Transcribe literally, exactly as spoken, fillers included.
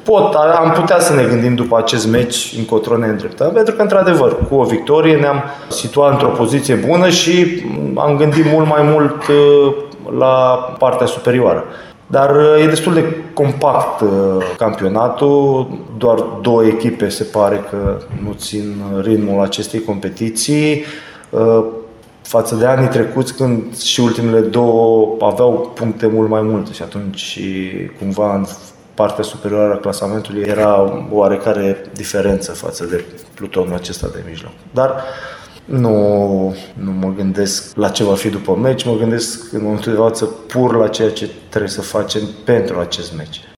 Pot, am putea să ne gândim după acest meci încotro ne îndreptăm, pentru că, într-adevăr, cu o victorie ne-am situat într-o poziție bună și am gândit mult mai mult la partea superioară. Dar e destul de compact campionatul, doar două echipe se pare că nu țin ritmul acestei competiții, față de anii trecuți, când și ultimele două aveau puncte mult mai multe și atunci cumva în partea superioară a clasamentului era oarecare diferență față de plutonul acesta de mijloc. Dar nu, nu mă gândesc la ce va fi după meci, mă gândesc în momentul de față pur la ceea ce trebuie să facem pentru acest meci.